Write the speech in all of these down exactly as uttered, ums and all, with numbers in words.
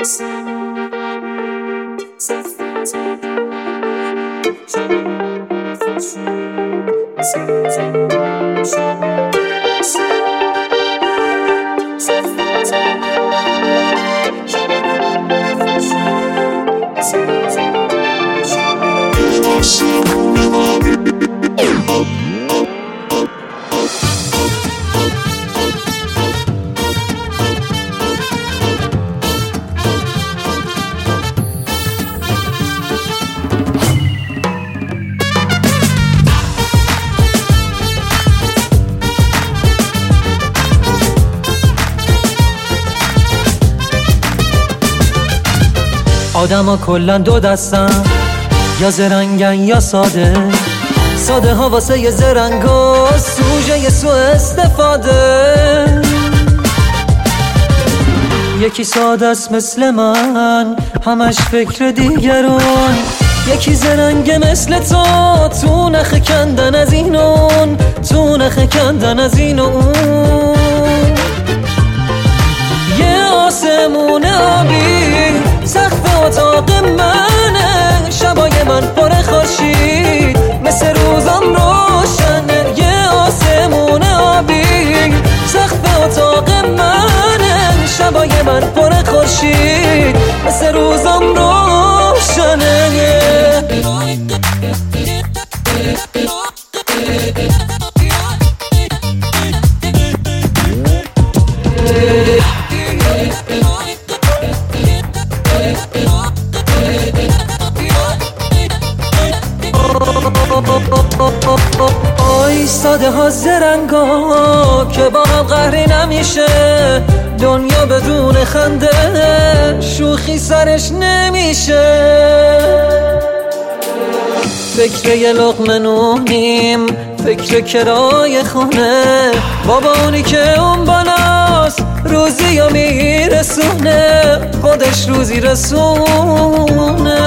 آدما کلن دو دستن، یا زرنگن یا ساده. ساده ها واسه ی زرنگا سوژه ی سو استفاده. یکی ساده است مثل من، همش فکر دیگران. یکی زرنگه مثل تو، تو نخ کندن از این اون، تو نخ کندن از این اون. یه آسمون آبی سقف اتاق منه، شبای من پر خورشید مثل روزم روشنه. یه آسمون آبی سقف اتاق منه، شبای من پر خورشید مثل روزم روشنه. آی ساده ها زرنگا که با هم قهری نمیشه. دنیا بدون خنده شوخی سرش نمیشه. فکر یه لقمه نونیم، فکر کرای خونه. بابا اونی که اون بالاست روزی ها میرسونه، خودش روزی رسونه.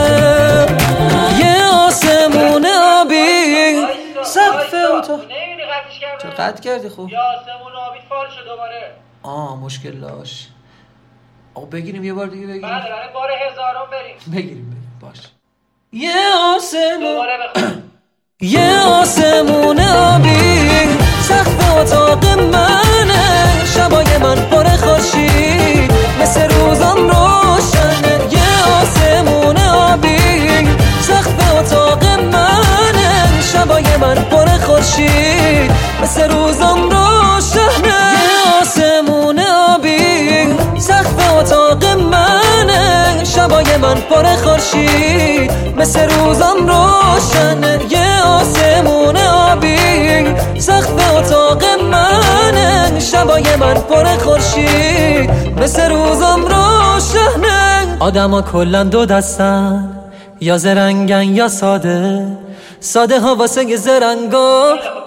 یه آسمون آبی سقف اتاق. چرا قطع کردی؟ خوب یه آسمون آبی فال شد دوباره. آه مشکل داشت. آقا بگیریم یه بار دیگه بگیریم. بله بله بار هزارم بریم. بگیریم بریم باش. یه آسمون دوباره بخوام. یه آسمون آبی سقف اتاق منه، شبای من پر خورشید مثل روزم روشنه. یه آسمون آبی سقف اتاق منه، شبای من پر خورشید مثل روزم روشنه. یه آسمون آبی سقف اتاق منه، شبای من پر خورشید مثل روزم روشنه. یه آسمون آبی سقف اتاق منه، شبای من پر خورشید مثل روزم روشنه. آدما کلن دو دستن، یا زرنگن یا ساده. ساده ها واسه ی زرنگا